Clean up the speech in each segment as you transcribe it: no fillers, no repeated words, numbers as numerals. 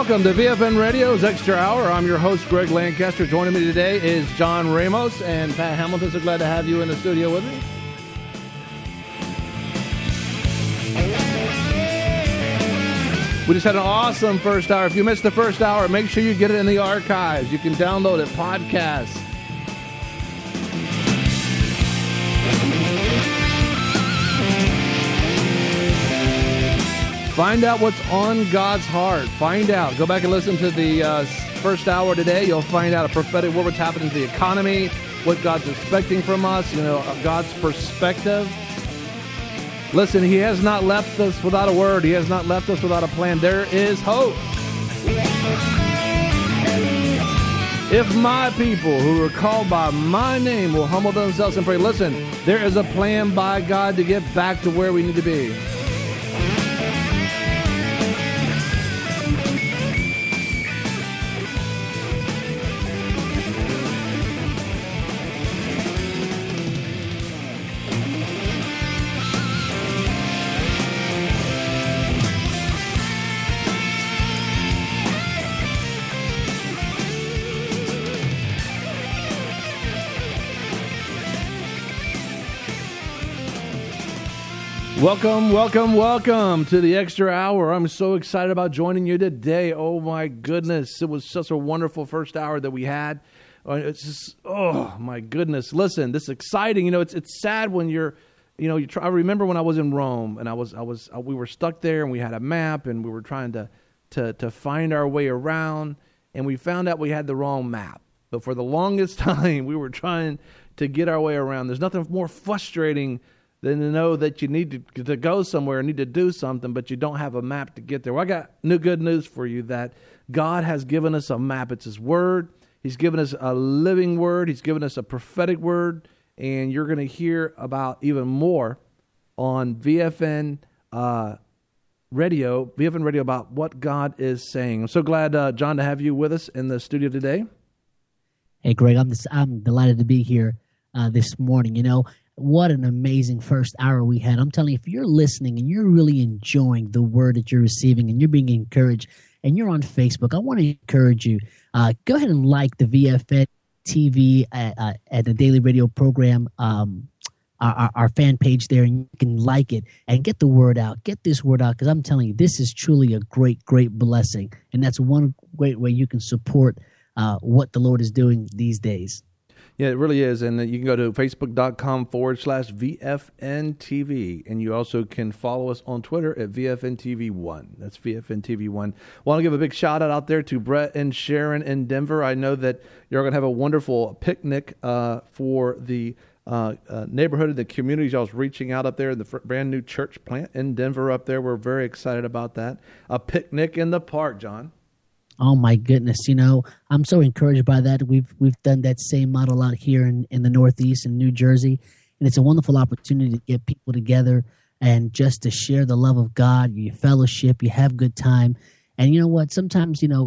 Welcome to VFN Radio's Extra Hour. I'm your host, Greg Lancaster. Joining me today is John Ramos and Pat Hamilton. So glad to have you in the studio with me. We just had an awesome first hour. If you missed the first hour, make sure you get it in the archives. You can download it, podcast. Find out what's on God's heart. Find out. Go back and listen to the first hour today. You'll find out a prophetic word, what's happening to the economy, what God's expecting from us, God's perspective. Listen, He has not left us without a word. He has not left us without a plan. There is hope. If my people who are called by my name will humble themselves and pray. Listen, there is a plan by God to get back to where we need to be. Welcome to the Extra Hour. I'm so excited about joining you today. Oh my goodness, it was such a wonderful first hour that we had. It's just, oh my goodness. Listen, this is exciting. It's sad when I remember when I was in Rome and we were stuck there and we had a map and we were trying to find our way around, and we found out we had the wrong map. But for the longest time, we were trying to get our way around. There's nothing more frustrating than to know that you need to go somewhere, need to do something, but you don't have a map to get there. Well, I got good news for you that God has given us a map. It's His Word. He's given us a living Word. He's given us a prophetic Word, and you're going to hear about even more on VFN Radio about what God is saying. I'm so glad, John, to have you with us in the studio today. Hey, Greg, I'm delighted to be here this morning. What an amazing first hour we had. I'm telling you, if you're listening and you're really enjoying the word that you're receiving and you're being encouraged and you're on Facebook, I want to encourage you. Go ahead and like the VFN TV at the Daily Radio program, our fan page there, and you can like it and get the word out. Get this word out, because I'm telling you, this is truly a great, great blessing. And that's one great way you can support what the Lord is doing these days. Yeah, it really is. And you can go to facebook.com/VFNTV. And you also can follow us on Twitter at VFNTV1. That's VFNTV1. Want to give a big shout out there to Brett and Sharon in Denver. I know that you're going to have a wonderful picnic for the neighborhood and the communities. Y'all's reaching out up there in the brand new church plant in Denver up there. We're very excited about that. A picnic in the park, John. Oh my goodness! I'm so encouraged by that. We've done that same model out here in the Northeast in New Jersey, and it's a wonderful opportunity to get people together and just to share the love of God. You fellowship, you have good time, and you know what? Sometimes I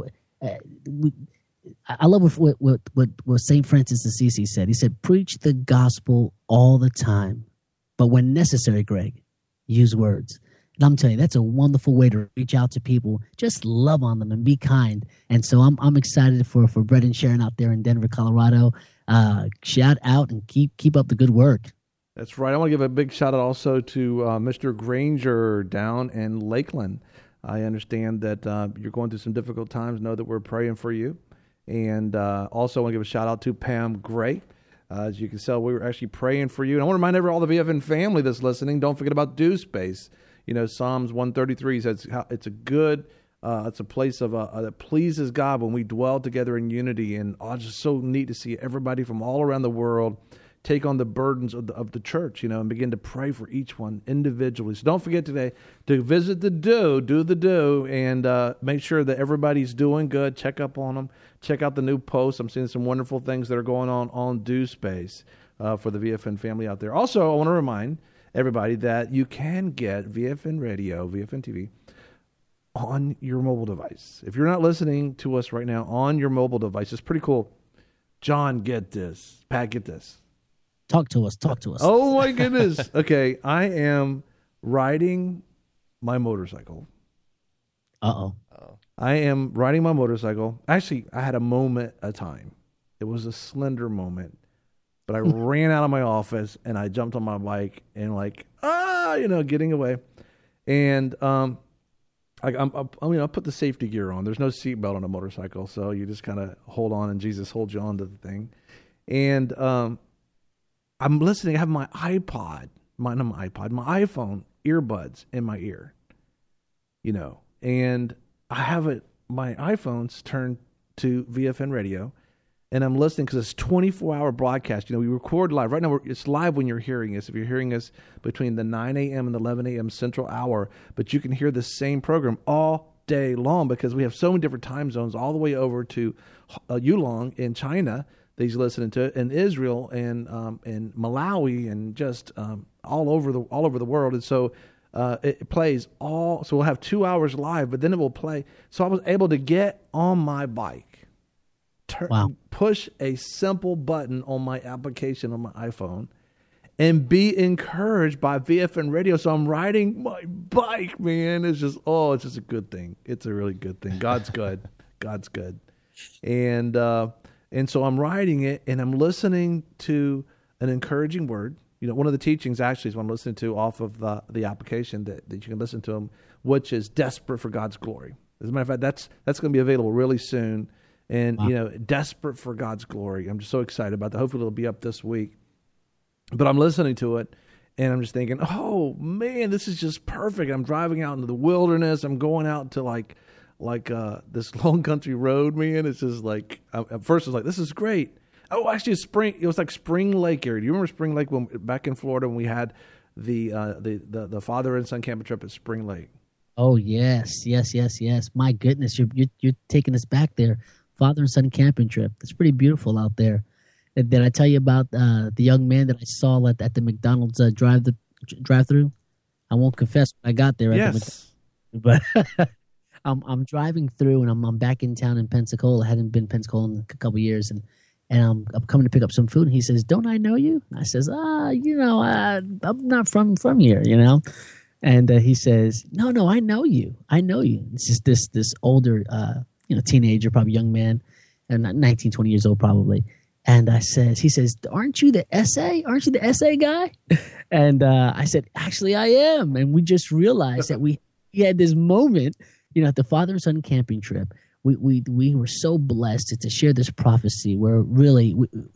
love what Saint Francis of Assisi said. He said, "Preach the gospel all the time, but when necessary, Greg, use words." And I'm telling you, that's a wonderful way to reach out to people. Just love on them and be kind. And so I'm excited for Brett and Sharon out there in Denver, Colorado. Shout out and keep up the good work. That's right. I want to give a big shout out also to Mr. Granger down in Lakeland. I understand that you're going through some difficult times. Know that we're praying for you. And also I want to give a shout out to Pam Gray. As you can tell, we were actually praying for you. And I want to remind all the VFN family that's listening, don't forget about Dew Space. Psalms 133 says it's it's a place that pleases God when we dwell together in unity. And it's just so neat to see everybody from all around the world take on the burdens of the church, and begin to pray for each one individually. So don't forget today to visit the do the do, and make sure that everybody's doing good. Check up on them. Check out the new posts. I'm seeing some wonderful things that are going on Dew Space for the VFN family out there. Also, I want to remind everybody that you can get VFN Radio, VFN TV, on your mobile device. If you're not listening to us right now on your mobile device, it's pretty cool. John, get this. Pat, get this. Talk to us. Oh, my goodness. Okay, I am riding my motorcycle. Uh-oh. I am riding my motorcycle. Actually, I had a moment of time. It was a slender moment, but I ran out of my office and I jumped on my bike and getting away. And I put the safety gear on. There's no seatbelt on a motorcycle, so you just kind of hold on, and Jesus holds you onto the thing. And I'm listening. I have my my iPhone earbuds in my ear, and I have my iPhone's turned to VFN radio, and I'm listening because it's 24-hour broadcast. We record live. Right now, it's live when you're hearing us. If you're hearing us between the 9 a.m. and the 11 a.m. Central Hour, but you can hear the same program all day long because we have so many different time zones all the way over to Yulong in China that he's listening to, in Israel and Malawi and just all over the world. And so it plays all. So we'll have 2 hours live, but then it will play. So I was able to get on my bike. Push a simple button on my application on my iPhone and be encouraged by VFN radio. So I'm riding my bike, man. It's just a good thing. It's a really good thing. God's good. God's good. And so I'm riding it and I'm listening to an encouraging word. One of the teachings actually is what I'm listening to off of the application that you can listen to them, which is desperate for God's glory. As a matter of fact, that's going to be available really soon. And, desperate for God's glory. I'm just so excited about that. Hopefully it'll be up this week. But I'm listening to it, and I'm just thinking, oh, man, this is just perfect. I'm driving out into the wilderness. I'm going out to, like this long country road, man. It's just like, at first I was like, this is great. Oh, actually, it was like Spring Lake area. Do you remember Spring Lake back in Florida when we had the father and son camping trip at Spring Lake? Oh, yes. My goodness, you're taking us back there. Father and son camping trip. It's pretty beautiful out there. Did I tell you about the young man that I saw at the McDonald's drive-through? I won't confess when I got there. Yes. But I'm driving through, and I'm back in town in Pensacola. I hadn't been in Pensacola in a couple of years, and I'm coming to pick up some food. And he says, "Don't I know you?" I says, I'm not from here, And he says, "No, I know you. It's just this older teenager, probably young man, and 19, 20 years old probably. And he says, aren't you the essay? Aren't you the essay guy? And I said, actually, I am. And we just realized that we had this moment, at the father and son camping trip. We were so blessed to share this prophecy where really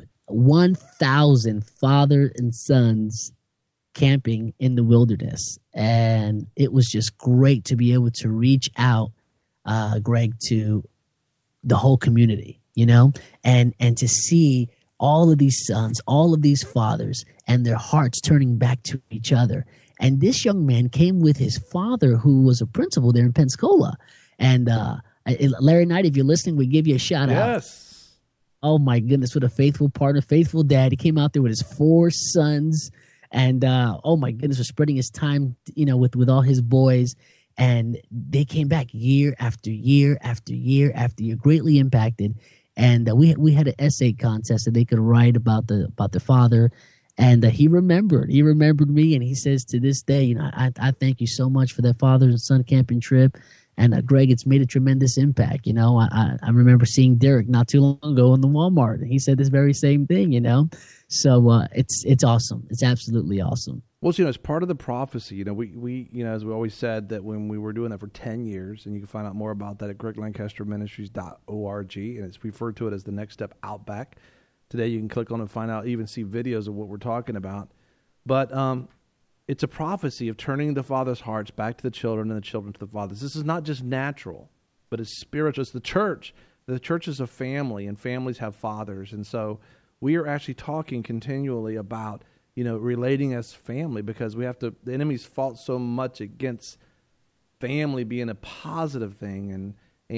1,000 father and sons camping in the wilderness. And it was just great to be able to reach out, Greg, to the whole community, and to see all of these sons, all of these fathers, and their hearts turning back to each other. And this young man came with his father, who was a principal there in Pensacola. And Larry Knight, if you're listening, we give you a shout out. Yes. Oh my goodness, what a faithful partner, faithful dad. He came out there with his 4 sons, and oh my goodness, was spreading his time, with all his boys. And they came back year after year after year after year, greatly impacted. And we had an essay contest that they could write about the father. And he remembered me, and he says to this day, I thank you so much for that father and son camping trip. And Greg, it's made a tremendous impact. I remember seeing Derek not too long ago in the Walmart, and he said this very same thing. So it's awesome. It's absolutely awesome. Well, it's part of the prophecy. We as we always said, that when we were doing that for 10 years, and you can find out more about that at GregLancasterMinistries.org, and it's referred to it as the Next Step Outback. Today you can click on it and find out, even see videos of what we're talking about. But it's a prophecy of turning the fathers' hearts back to the children and the children to the fathers. This is not just natural, but it's spiritual. It's the church. The church is a family, and families have fathers. And so we are actually talking continually about relating as family, because the enemy's fought so much against family being a positive thing and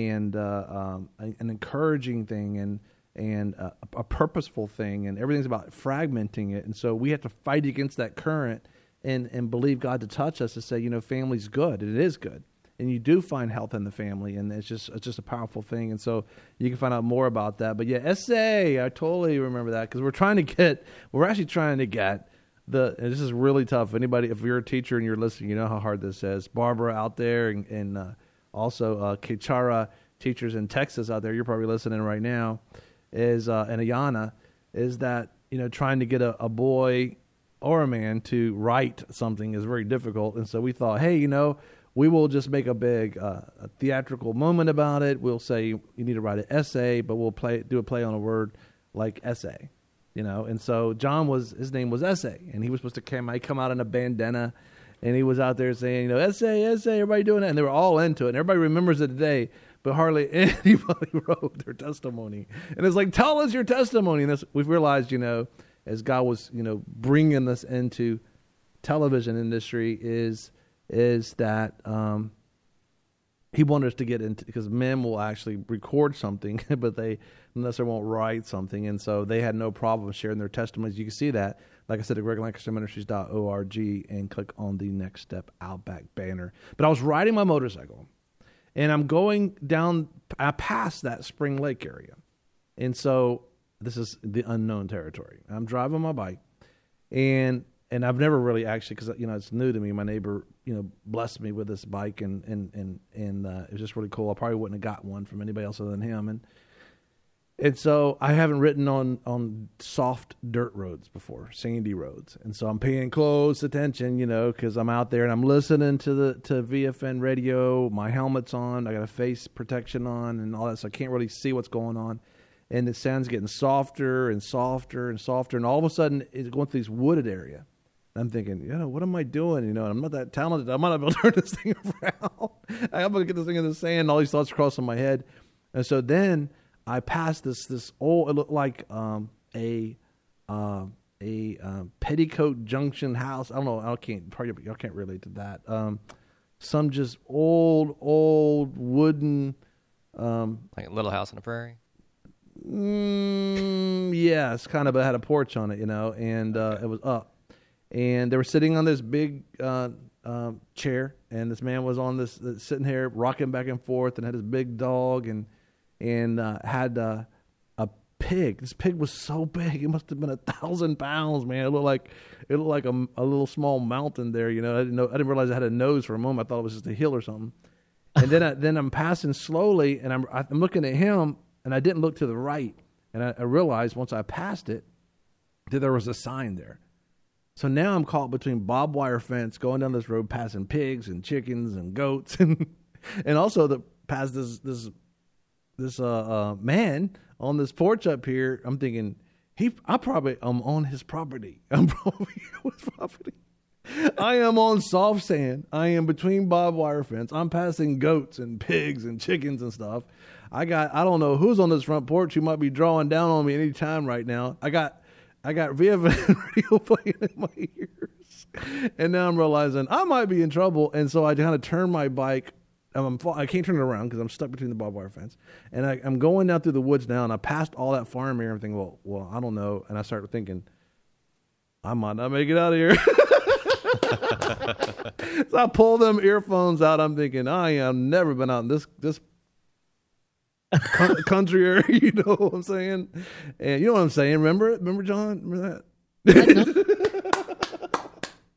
an encouraging thing and a purposeful thing, and everything's about fragmenting it. And so we have to fight against that current and believe God to touch us to say, family's good, and it is good. And you do find health in the family, and it's just a powerful thing. And so you can find out more about that. But yeah, essay, I totally remember that, because we're actually trying to get and this is really tough. If you're a teacher and you're listening, you know how hard this is. Barbara out there and also Kichara teachers in Texas out there, you're probably listening right now, is and Ayana, is that trying to get a boy or a man to write something is very difficult. And so we thought, hey, we will just make a big a theatrical moment about it. We'll say you need to write an essay, but we'll do a play on a word like essay, And so his name was Essay, and he was supposed to come out in a bandana, and he was out there saying, essay, everybody doing it, and they were all into it, and everybody remembers it today. But hardly anybody wrote their testimony, and it's like, tell us your testimony. And we've realized, as God was, bringing us into television industry, is that He wanted us to get into, because men will actually record something, but unless they won't write something, and so they had no problem sharing their testimonies. You can see that, like I said, at GregLancasterMinistries.org, and click on the Next Step Outback banner. But I was riding my motorcycle, and I'm going down past that Spring Lake area. And so this is the unknown territory. I'm driving my bike, and I've never really actually, because it's new to me. My neighbor blessed me with this bike, and it was just really cool. I probably wouldn't have got one from anybody else other than him. And so I haven't ridden on soft dirt roads before, sandy roads. And so I'm paying close attention, because I'm out there and I'm listening to VFN radio. My helmet's on. I got a face protection on and all that, so I can't really see what's going on. And the sound's getting softer and softer and softer. And all of a sudden, it's going through this wooded area. And I'm thinking, what am I doing? I'm not that talented. I might not be able to turn this thing around. I'm going to get this thing in the sand. All these thoughts crossing my head. And so then I passed this old, it looked like a Petticoat Junction house. I don't know. Y'all can't relate to that. Some just old wooden. Like a Little House on the Prairie. Yeah, it's kind of had a porch on it, and it was up, and they were sitting on this big chair, and this man was on this sitting here rocking back and forth, and had his big dog, and had a pig. This pig was so big; it must have been 1,000 pounds, man. It looked like a little small mountain there. I didn't realize it had a nose for a moment. I thought it was just a hill or something. And then I'm passing slowly, and I'm looking at him, and I didn't look to the right, and I realized once I passed it that there was a sign there. So now I'm caught between barbed wire fence, going down this road, passing pigs and chickens and goats, and also past this man on this porch up here. I'm thinking, I probably am on his property. I'm probably on his property. I am on soft sand. I am between barbed wire fence. I'm passing goats and pigs and chickens and stuff. I don't know who's on this front porch who might be drawing down on me any time right now. I got VFN radio playing in my ears, and now I'm realizing I might be in trouble. And so I kind of turn my bike. I can't turn it around because I'm stuck between the barbed wire fence. And I'm going down through the woods now, and I passed all that farm area. I'm thinking, well, I don't know. And I started thinking, I might not make it out of here. So I pull them earphones out. I'm thinking, I have never been out in this country area. You know what I'm saying? And you know what I'm saying? Remember it? Remember, John? Remember that?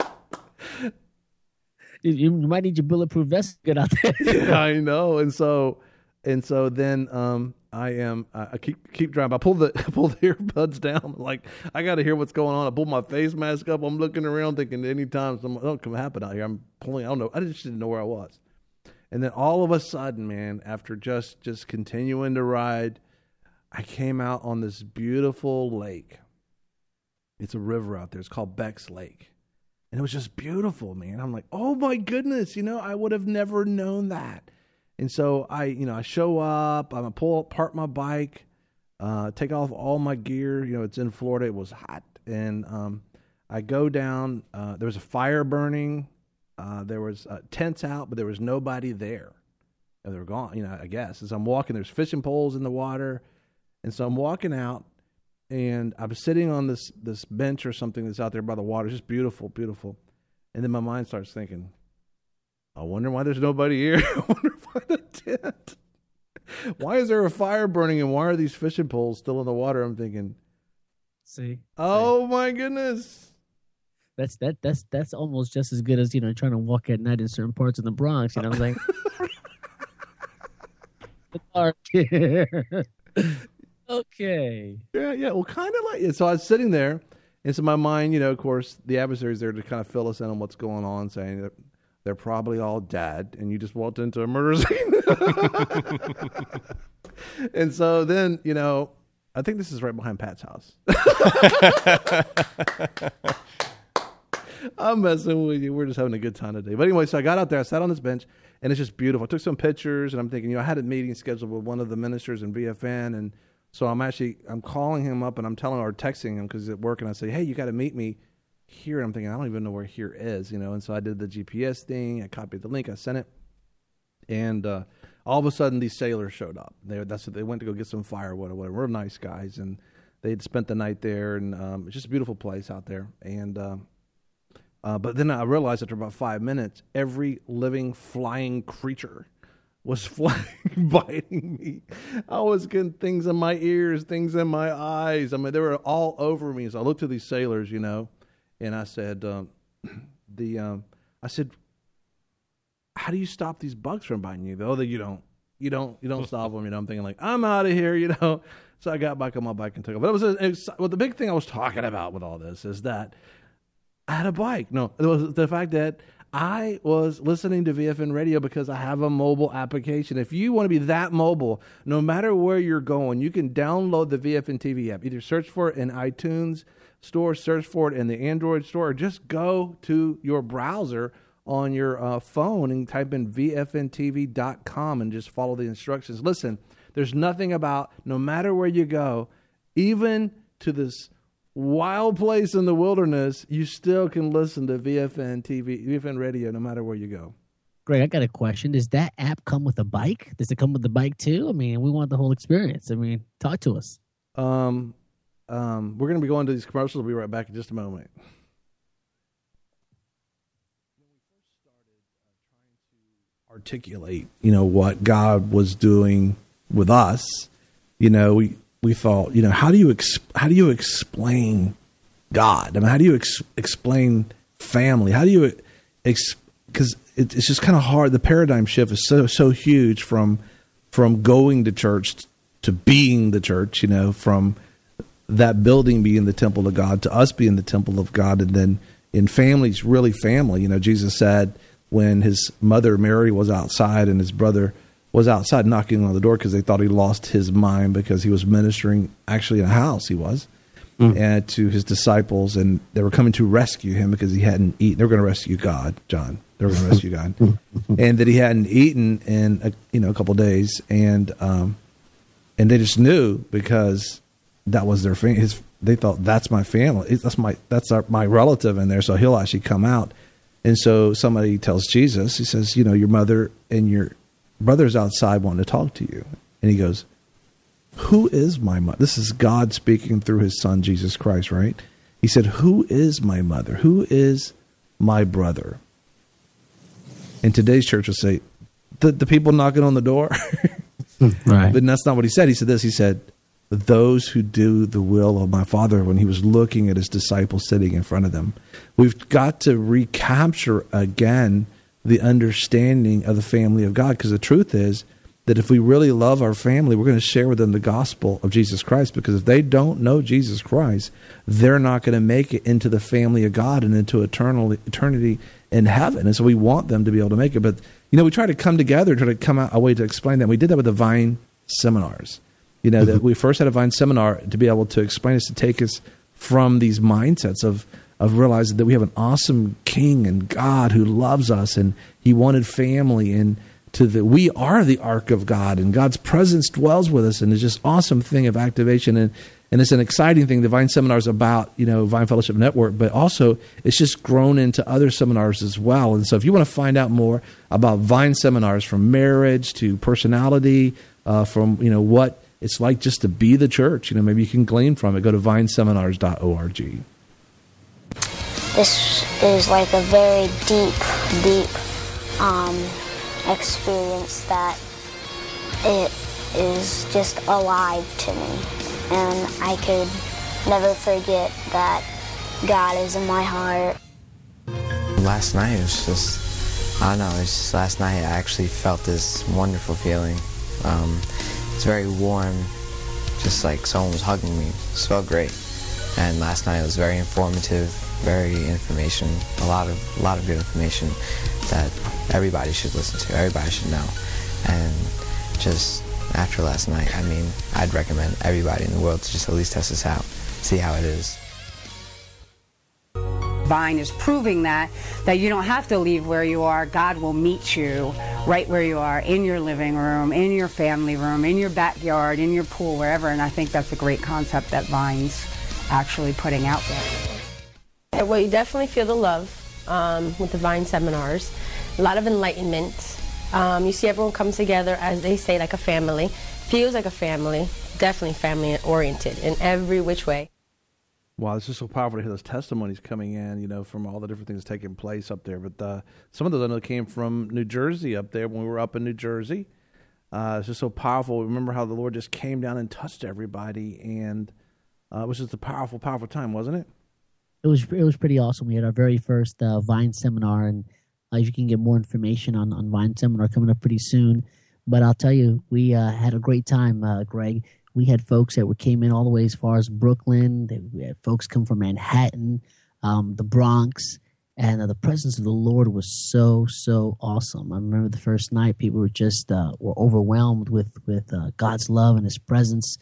You might need your bulletproof vest to get out there. Yeah, I know. And so then I keep driving. I pull the earbuds down. Like, I got to hear what's going on. I pull my face mask up. I'm looking around thinking anytime something can happen out here. I'm pulling. I don't know. I just didn't know where I was. And then all of a sudden, man, after just continuing to ride, I came out on this beautiful lake. It's a river out there. It's called Beck's Lake. And it was just beautiful, man. I'm like, oh my goodness, I would have never known that. And so I show up, I'm gonna park my bike, take off all my gear. It's in Florida. It was hot. And I go down, there was a fire burning. There was tents out, but there was nobody there. They were gone, I guess. As I'm walking, there's fishing poles in the water. And so I'm walking out, and I'm sitting on this bench or something that's out there by the water. It's just beautiful, beautiful. And then my mind starts thinking, I wonder why there's nobody here. I wonder why the tent. Why is there a fire burning, and why are these fishing poles still in the water? I'm thinking, oh my goodness. That's almost just as good as trying to walk at night in certain parts of the Bronx. I'm like, dark here. Okay. Yeah. Well, kind of like, so I was sitting there, and so my mind, of course, the adversary's there to kind of fill us in on what's going on, saying that they're probably all dead, and you just walked into a murder scene. And so then, I think this is right behind Pat's house. I'm messing with you. We're just having a good time today. But anyway, so I got out there, I sat on this bench, and it's just beautiful. I took some pictures, and I'm thinking, I had a meeting scheduled with one of the ministers in VFN, and so I'm calling him up, and I'm texting him because he's at work, and I say, hey, you got to meet me here. And I'm thinking, I don't even know where here is, and so I did the GPS thing. I copied the link, I sent it, and all of a sudden these sailors showed up. They went to go get some firewood or whatever. We're nice guys, and they'd spent the night there, and it's just a beautiful place out there. And but then I realized after about 5 minutes, every living, flying creature was flying, biting me. I was getting things in my ears, things in my eyes. I mean, they were all over me. So I looked at these sailors, and I said, how do you stop these bugs from biting you? Though that you don't stop them. I'm thinking like, I'm out of here. So I got back on my bike and took it. But the big thing I was talking about with all this is that I had a bike. No, it was the fact that I was listening to VFN radio because I have a mobile application. If you want to be that mobile, no matter where you're going, you can download the VFN TV app. Either search for it in iTunes store, search for it in the Android store, or just go to your browser on your phone and type in vfntv.com and just follow the instructions. Listen, there's nothing about, no matter where you go, even to this wild place in the wilderness, you still can listen to VFN TV, VFN radio, no matter where you go. Greg, I got a question. Does that app come with a bike? Does it come with the bike too? I mean, we want the whole experience. I mean, talk to us. We're going to be going to these commercials. We'll be right back in just a moment. Articulate, what God was doing with us, we thought, how do you explain God? I mean, how do you explain family? How do you because it's just kind of hard. The paradigm shift is so huge from going to church to being the church, from that building being the temple of God to us being the temple of God, and then in families, really family. Jesus said when his mother Mary was outside and his brother was outside knocking on the door because they thought he lost his mind because he was ministering actually in a house and to his disciples, and they were coming to rescue him because he hadn't eaten. They were going to rescue God, John. They were going to rescue God, and that he hadn't eaten in a couple of days, and they just knew because that was their family. They thought, that's my family. That's my relative in there, so he'll actually come out. And so somebody tells Jesus, he says, your mother and your brother's outside wanting to talk to you. And he goes, who is my mother? This is God speaking through his son, Jesus Christ, right? He said, who is my mother? Who is my brother? And today's church will say, the people knocking on the door. Right. But that's not what he said. He said this. He said, those who do the will of my Father, when he was looking at his disciples sitting in front of them. We've got to recapture again the understanding of the family of God, because the truth is that if we really love our family, we're going to share with them the gospel of Jesus Christ, because if they don't know Jesus Christ, they're not going to make it into the family of God and into eternity in heaven. And so we want them to be able to make it. But, we try to come together, try to come out a way to explain that. We did that with the Vine seminars. That we first had a Vine seminar to be able to explain us, to take us from these mindsets of realizing that we have an awesome King and God who loves us, and he wanted family, and we are the ark of God, and God's presence dwells with us, and it's just awesome thing of activation, and it's an exciting thing. The Vine seminar is about, Vine Fellowship Network, but also it's just grown into other seminars as well. And so if you want to find out more about Vine seminars, from marriage to personality, from, what it's like just to be the church, maybe you can glean from it. Go to vineseminars.org. This is like a very deep experience that it is just alive to me. And I could never forget that God is in my heart. Last night, it was just, last night I actually felt this wonderful feeling. It's very warm, just like someone was hugging me. It felt great. And last night was very informative, very information, a lot of good information that everybody should listen to, everybody should know. And just after last night, I mean, I'd recommend everybody in the world to just at least test this out, see how it is. Vine is proving that you don't have to leave where you are. God will meet you right where you are, in your living room, in your family room, in your backyard, in your pool, wherever. And I think that's a great concept that Vine's actually putting out there. Well, you definitely feel the love with the Vine seminars. A lot of enlightenment. You see everyone come together, as they say, like a family. Feels like a family. Definitely family oriented in every which way. Wow, it's just so powerful to hear those testimonies coming in, you know, from all the different things taking place up there. But some of those I know came from New Jersey up there when we were up in New Jersey. It's just so powerful. Remember how the Lord just came down and touched everybody, and it was just a powerful, powerful time, wasn't it? It was pretty awesome. We had our very first Vine seminar, and you can get more information on Vine seminar coming up pretty soon. But I'll tell you, we had a great time, Greg. We had folks that came in all the way as far as Brooklyn. We had folks come from Manhattan, the Bronx, and the presence of the Lord was so, so awesome. I remember the first night, people were just were overwhelmed with God's love and His presence.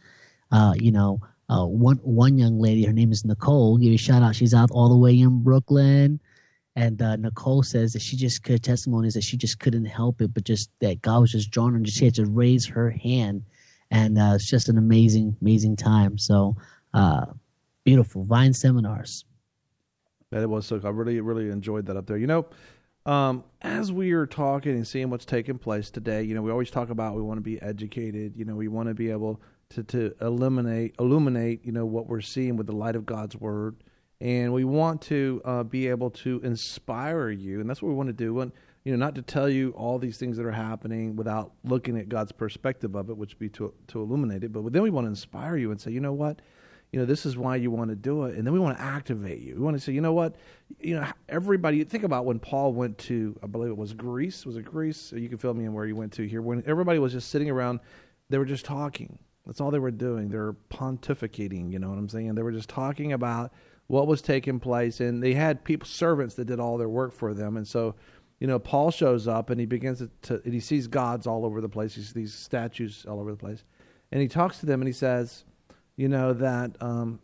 One young lady, her name is Nicole. Give you a shout out. She's out all the way in Brooklyn. And Nicole says that she just could, testimonies that she just couldn't help it, but just that God was just drawing her, and she had to raise her hand. And it's just an amazing, amazing time. So beautiful. Vine seminars. That it was. So I really, really enjoyed that up there. You know, as we are talking and seeing what's taking place today, you know, we always talk about we want to be educated. You know, we want to be able to illuminate, you know, what we're seeing with the light of God's Word. And we want to be able to inspire you. And that's what we want to do. You know, not to tell you all these things that are happening without looking at God's perspective of it, which would be to illuminate it. But then we want to inspire you and say, you know what? You know, this is why you want to do it. And then we want to activate you. We want to say, you know what? You know, everybody, think about when Paul went to, I believe it was Greece. Was it Greece? You can fill me in where he went to here. When everybody was just sitting around, they were just talking. That's all they were doing. They were pontificating, you know what I'm saying? They were just talking about what was taking place. And they had servants that did all their work for them. And so, you know, Paul shows up and he begins and he sees gods all over the place. He sees these statues all over the place. And he talks to them and he says, you know, that and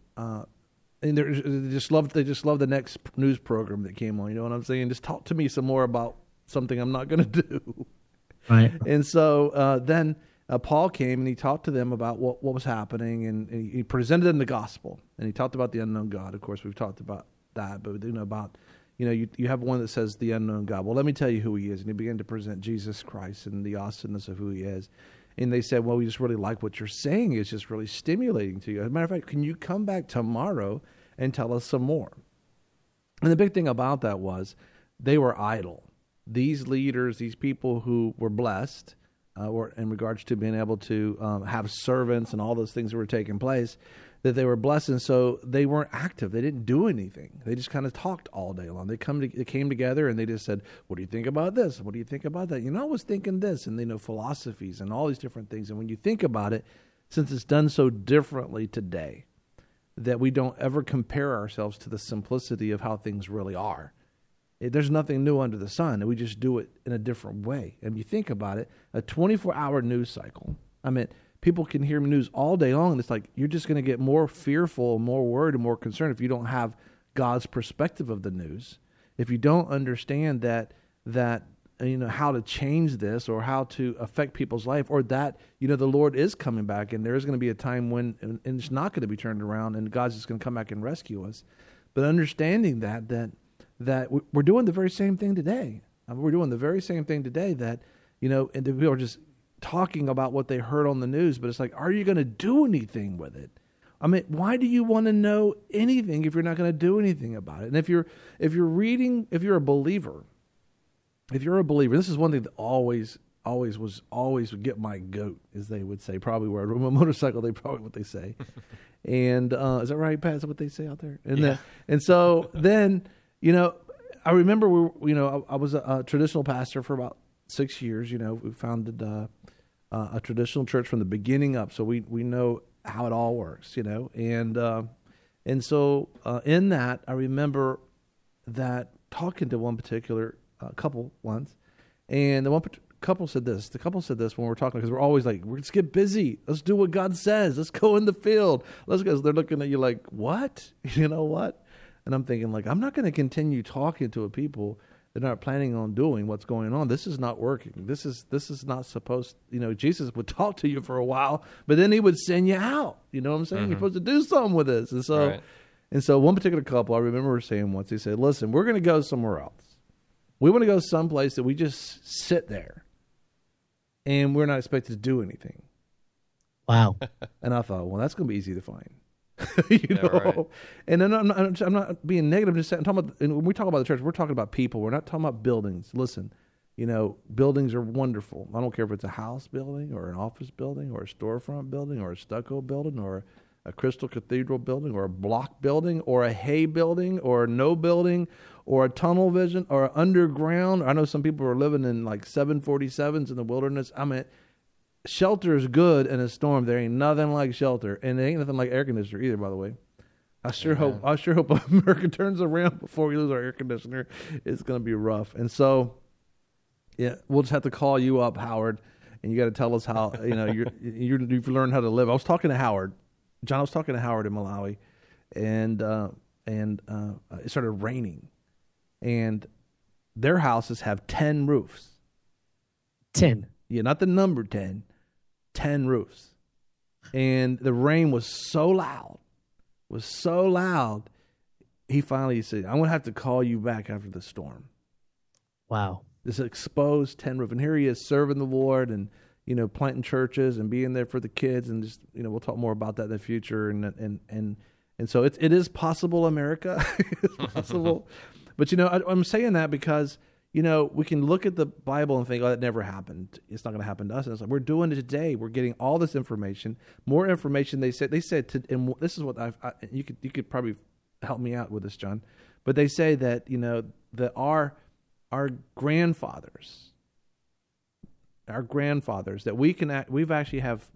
they just love the next news program that came on. You know what I'm saying? Just talk to me some more about something I'm not going to do. Right. And so then Paul came and he talked to them about what was happening, and he presented them the gospel. And he talked about the unknown God. Of course, we've talked about that, but we do know about, you know, you have one that says the unknown God. Well, let me tell you who He is. And he began to present Jesus Christ and the awesomeness of who He is. And they said, well, we just really like what you're saying. It's just really stimulating to you. As a matter of fact, can you come back tomorrow and tell us some more? And the big thing about that was they were idle. These leaders, these people who were blessed, were in regards to being able to have servants and all those things that were taking place, that they were blessed, and so they weren't active. They didn't do anything. They just kind of talked all day long. They came together and they just said, what do you think about this? What do you think about that? You know, I was thinking this, and they know philosophies and all these different things. And when you think about it, since it's done so differently today, that we don't ever compare ourselves to the simplicity of how things really are. There's nothing new under the sun, and we just do it in a different way. And you think about it, a 24-hour news cycle. I mean, people can hear news all day long, and it's like you're just going to get more fearful, more worried, and more concerned if you don't have God's perspective of the news. If you don't understand that you know, how to change this or how to affect people's life, or that, you know, the Lord is coming back, and there is going to be a time when and it's not going to be turned around, and God's just going to come back and rescue us. But understanding that we're doing the very same thing today. We're doing the very same thing today that, you know, and the people are just talking about what they heard on the news, but it's like, are you going to do anything with it? I mean, why do you want to know anything if you're not going to do anything about it? And if you're a believer, this is one thing that always would get my goat, as they would say. Probably where a motorcycle, they probably what they say. And is that right, Pat? Is that what they say out there? And yeah. And so then, you know, I remember I was a traditional pastor for about 6 years. You know, we founded a traditional church from the beginning up, so we know how it all works, and so in that, I remember that talking to one particular couple once, and the one couple said this. The couple said this when we're talking, because we're always like, let's get busy. Let's do what God says. Let's go in the field. Let's go. They're looking at you like, what? You know what? And I'm thinking, like, I'm not going to continue talking to a people that aren't planning on doing what's going on. This is not working. This is not supposed, Jesus would talk to you for a while, but then he would send you out. You know what I'm saying? Mm-hmm. You're supposed to do something with this. And so, And so one particular couple, I remember saying once, he said, listen, we're going to go somewhere else. We want to go someplace that we just sit there and we're not expected to do anything. Wow. And I thought, well, that's going to be easy to find. Right. And then I'm not being negative. I'm just saying, and when we talk about the church, we're talking about people. We're not talking about buildings. Listen, buildings are wonderful. I don't care if it's a house building or an office building or a storefront building or a stucco building or a crystal cathedral building or a block building or a hay building or no building or a tunnel vision or underground. I know some people are living in like 747s in the wilderness. I mean, shelter is good in a storm. There ain't nothing like shelter, and there ain't nothing like air conditioner either, by the way. I sure hope America turns around before we lose our air conditioner. It's going to be rough. And so, yeah, we'll just have to call you up, Howard, and you got to tell us how, you've learned how to live. I was talking to Howard. John, I was talking to Howard in Malawi, and it started raining, and their houses have 10 roofs. 10? Yeah, not the number 10, 10 roofs. And the rain was so loud, he finally said, I'm going to have to call you back after the storm. Wow. This exposed 10 roof. And here he is serving the Lord and, planting churches and being there for the kids, and just, we'll talk more about that in the future. And so it is possible, America. It's possible. But, I'm saying that because, we can look at the Bible and think, oh, that never happened. It's not going to happen to us. And it's like, we're doing it today. We're getting all this information, more information. They said, and this is what you could probably help me out with this, John. But they say that, that our grandfathers, that we've actually have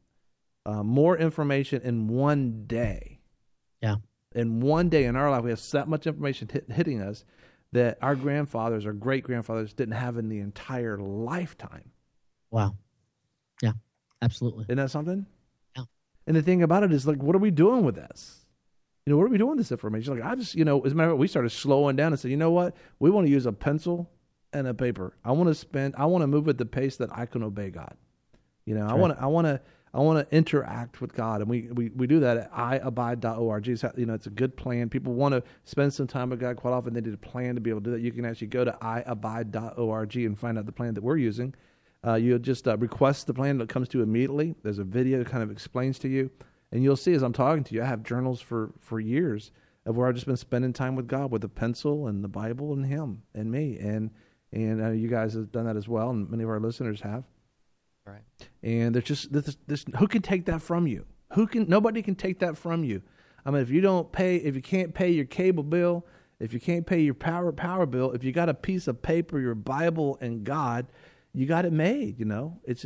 more information in one day. Yeah. In one day in our life, we have that much information hitting us that our grandfathers or great-grandfathers didn't have in the entire lifetime. Wow. Yeah, absolutely. Isn't that something? Yeah. And the thing about it is, like, what are we doing with this? What are we doing with this information? Like, I just, as a matter of fact, we started slowing down and said, you know what? We want to use a pencil and a paper. I want to move at the pace that I can obey God. Sure. I want to interact with God, and we do that at iabide.org. It's a good plan. People want to spend some time with God. Quite often, they need a plan to be able to do that. You can actually go to iabide.org and find out the plan that we're using. You'll just request the plan that comes to you immediately. There's a video that kind of explains to you, and you'll see as I'm talking to you, I have journals for years of where I've just been spending time with God with a pencil and the Bible and Him and me, and you guys have done that as well, and many of our listeners have. Right. And there's just this. Who can take that from you? Nobody can take that from you. I mean, if you can't pay your cable bill, if you can't pay your power bill, if you got a piece of paper, your Bible and God, you got it made. It's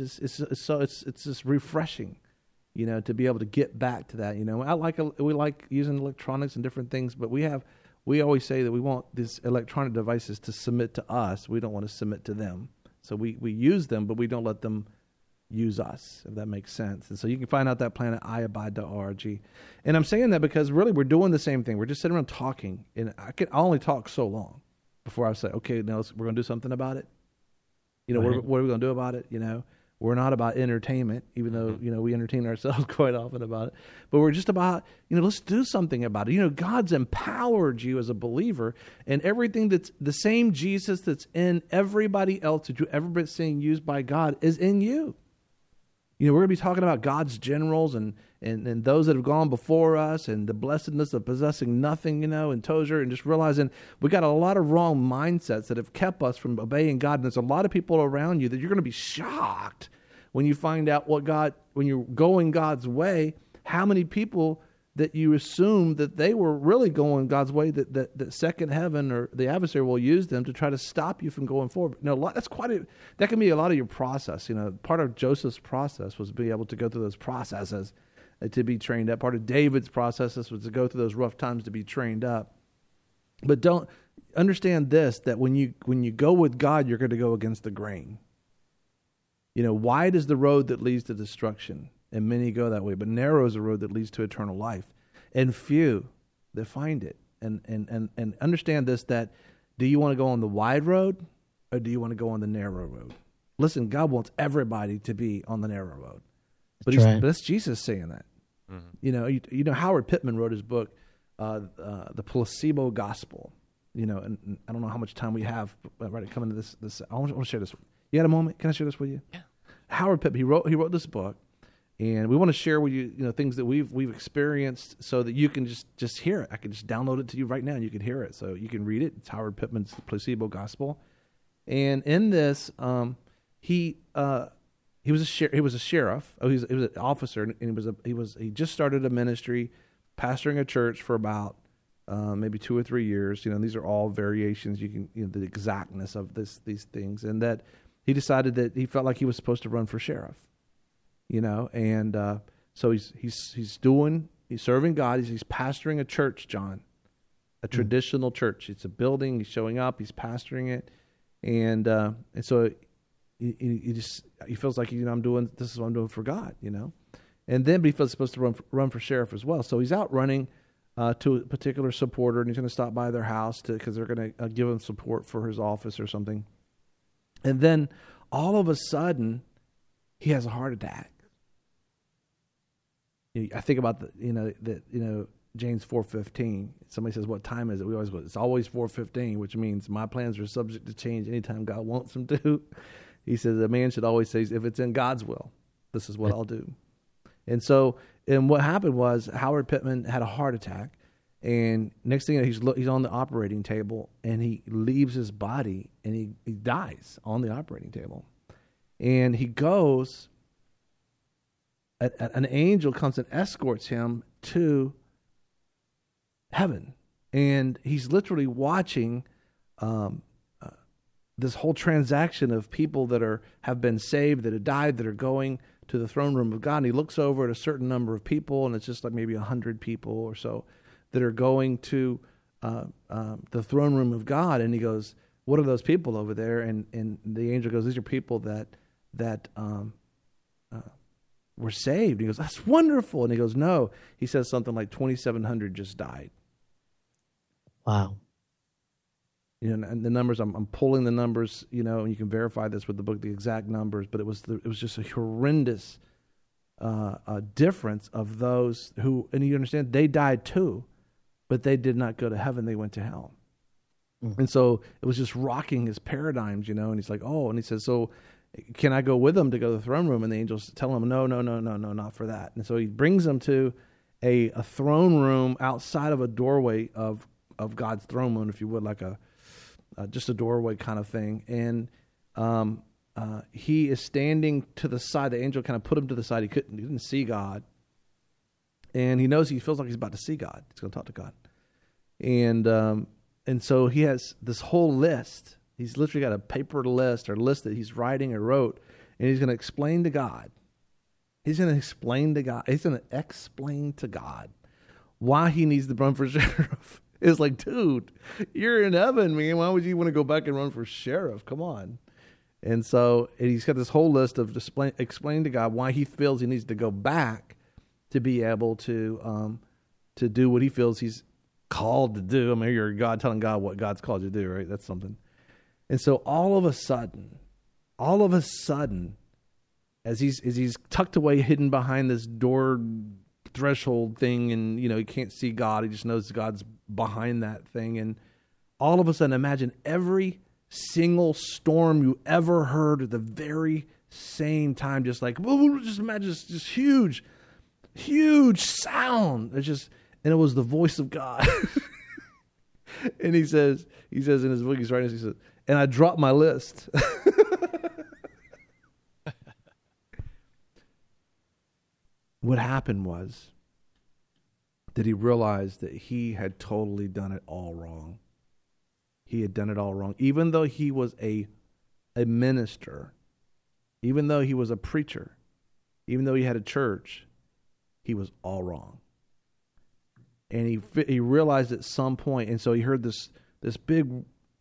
just refreshing, to be able to get back to that. We like using electronics and different things, but we always say that we want these electronic devices to submit to us. We don't want to submit to them. So we use them, but we don't let them use us, if that makes sense. And so you can find out that plan at iabide.org. And I'm saying that because really we're doing the same thing. We're just sitting around talking, and I only talk so long before I say, okay, now we're going to do something about it. What are we going to do about it? We're not about entertainment, even though, we entertain ourselves quite often about it. But we're just about, let's do something about it. God's empowered you as a believer, and everything that's the same Jesus that's in everybody else that you've ever been seeing used by God is in you. We're going to be talking about God's generals and those that have gone before us, and the blessedness of possessing nothing, in Tozer, and just realizing we got a lot of wrong mindsets that have kept us from obeying God. And there's a lot of people around you that you're going to be shocked when you find out when you're going God's way, how many people that you assume that they were really going God's way, that second heaven or the adversary will use them to try to stop you from going forward. That can be a lot of your process. Part of Joseph's process was to be able to go through those processes to be trained up. Part of David's processes was to go through those rough times to be trained up. But don't understand this, that when you go with God, you're going to go against the grain. Wide is the road that leads to destruction, and many go that way, but narrow is the road that leads to eternal life, and few that find it. And understand this, that do you want to go on the wide road, or do you want to go on the narrow road? Listen, God wants everybody to be on the narrow road. But that's Jesus saying that. Mm-hmm. Howard Pittman wrote his book, The Placebo Gospel. And I don't know how much time we have right coming to this. I want to share this. You got a moment? Can I share this with you? Yeah. Howard Pittman, he wrote this book, and we want to share with you, things that we've experienced, so that you can just hear it. I can just download it to you right now, and you can hear it, so you can read it. It's Howard Pittman's Placebo Gospel, and in this, he was a sheriff. He was an officer, and he just started a ministry, pastoring a church for about maybe 2 or 3 years. These are all variations. You can the exactness of these things, and that he decided that he felt like he was supposed to run for sheriff. And so he's serving God. He's pastoring a church, John, a traditional church. It's a building. He's showing up. He's pastoring it, and so he feels like this is what I'm doing for God, And then, but he feels he's supposed to run for sheriff as well. So he's out running to a particular supporter, and he's going to stop by their house because they're going to give him support for his office or something. And then all of a sudden, he has a heart attack. I think about James 4:15. Somebody says, "What time is it?" We always go, "It's always 4:15," which means my plans are subject to change anytime God wants them to. He says a man should always say, "If it's in God's will, this is what I'll do." And what happened was Howard Pittman had a heart attack, and next thing you know, he's on the operating table, and he leaves his body, and he dies on the operating table. And he goes, an angel comes and escorts him to heaven, and he's literally watching this whole transaction of people that have been saved, that have died, that are going to the throne room of God. And he looks over at a certain number of people, and it's just like maybe 100 people or so that are going to the throne room of God. And he goes, "What are those people over there?" And the angel goes, "These are people that were saved." He goes, "That's wonderful." And he goes, "No." He says something like 2,700 just died. Wow. And the numbers, I'm pulling the numbers, and you can verify this with the book, the exact numbers, but it was just a horrendous difference of those who, and you understand, they died too, but they did not go to heaven, they went to hell. And so it was just rocking his paradigms, and he's like, "Oh," and he says, "So can I go with them to go to the throne room?" And the angels tell him, no, not for that. And so he brings them to a throne room outside of a doorway of God's throne room, if you would, like just a doorway kind of thing. And he is standing to the side. The angel kind of put him to the side. He didn't see God. And he feels like he's about to see God. He's going to talk to God. And so he has this whole list. He's literally got a paper list that he's writing or wrote, and he's going to explain to God. He's going to explain to God why he needs to run for sheriff. It's like, dude, you're in heaven, man. Why would you want to go back and run for sheriff? Come on. And so he's got this whole list of explaining to God why he feels he needs to go back to be able to do what he feels he's called to do. I mean, you're God telling God what God's called you to do, right? That's something. And so all of a sudden, as he's tucked away, hidden behind this door threshold thing, and he can't see God, he just knows God's behind that thing, and all of a sudden, imagine every single storm you ever heard at the very same time, just imagine just huge sound. And it was the voice of God. And he says in his book, he's writing, he says, "And I dropped my list." What happened was that he realized that he had totally done it all wrong. He had done it all wrong. Even though he was a minister, even though he was a preacher, even though he had a church, he was all wrong. And he realized at some point, and so he heard this big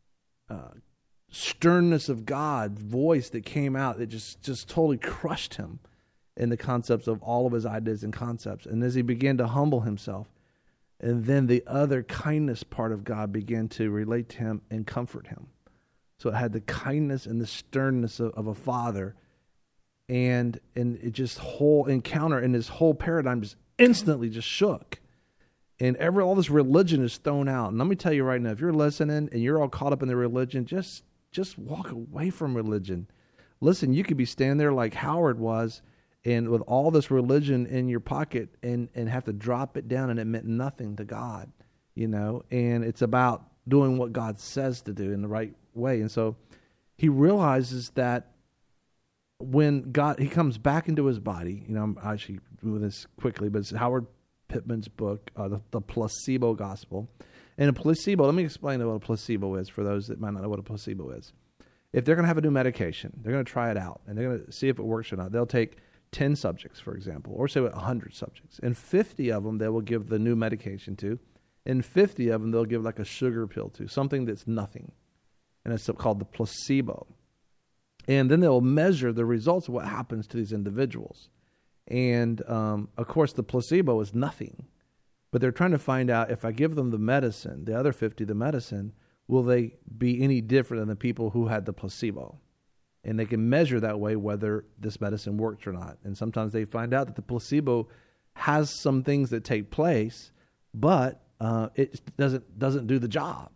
sternness of God's voice that came out that just totally crushed him in the concepts of all of his ideas and concepts. And as he began to humble himself, and then the other kindness part of God began to relate to him and comfort him. So it had the kindness and the sternness of a father, and it just whole encounter and his whole paradigm just instantly just shook. And all this religion is thrown out. And let me tell you right now, if you're listening and you're all caught up in the religion, just walk away from religion. Listen, you could be standing there like Howard was, and with all this religion in your pocket, and have to drop it down, and it meant nothing to God, and it's about doing what God says to do in the right way. And so he realizes that when he comes back into his body, I'm actually doing this quickly, but it's Howard Pittman's book, the Placebo Gospel. And a placebo, let me explain what a placebo is for those that might not know what a placebo is. If they're going to have a new medication, they're going to try it out, and they're going to see if it works or not. They'll take 10 subjects, for example, or say 100 subjects, and 50 of them they will give the new medication to, and 50 of them they'll give like a sugar pill to, something that's nothing, and it's called the placebo. And then they'll measure the results of what happens to these individuals. And, of course, the placebo is nothing, but they're trying to find out if I give them the medicine, the other 50 the medicine, will they be any different than the people who had the placebo? And they can measure that way whether this medicine works or not. And sometimes they find out that the placebo has some things that take place, but it doesn't do the job,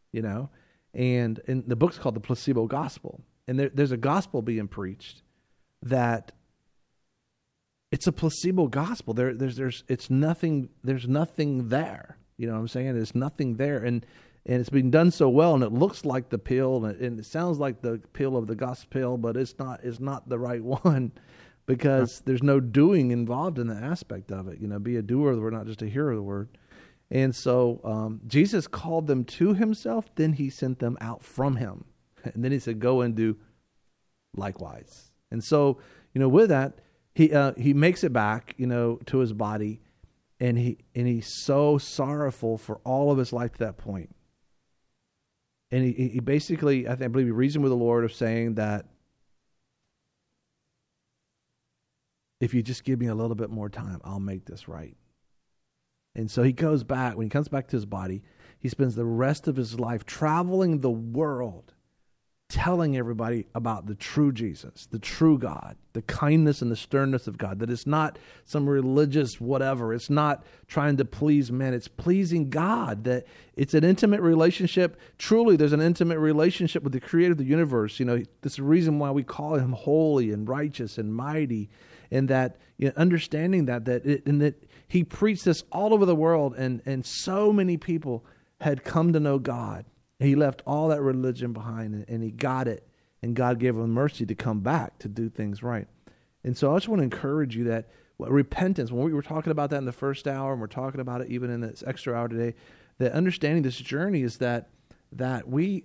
And the book's called The Placebo Gospel. And there's a gospel being preached that it's a placebo gospel. There's nothing there. You know what I'm saying? There's nothing there. And it's been done so well, and it looks like the pill, and it sounds like the pill of the gospel, but it's not the right one, because there's no doing involved in the aspect of it. Be a doer of the word, not just a hearer of the word. And so Jesus called them to himself, then he sent them out from him. And then he said, go and do likewise. And so, with that, he makes it back, to his body, and he's so sorrowful for all of his life to that point. And he basically, I believe he reasoned with the Lord of saying that if you just give me a little bit more time, I'll make this right. And so he goes back, when he comes back to his body, he spends the rest of his life traveling the world, telling everybody about the true Jesus, the true God, the kindness and the sternness of God, that it's not some religious whatever. It's not trying to please men. It's pleasing God, that it's an intimate relationship. Truly, there's an intimate relationship with the creator of the universe. This is the reason why we call him holy and righteous and mighty, and that understanding that he preached this all over the world, and so many people had come to know God. He left all that religion behind, and he got it, and God gave him mercy to come back to do things right. And so I just want to encourage you that repentance, when we were talking about that in the first hour, and we're talking about it even in this extra hour today, that understanding this journey is that we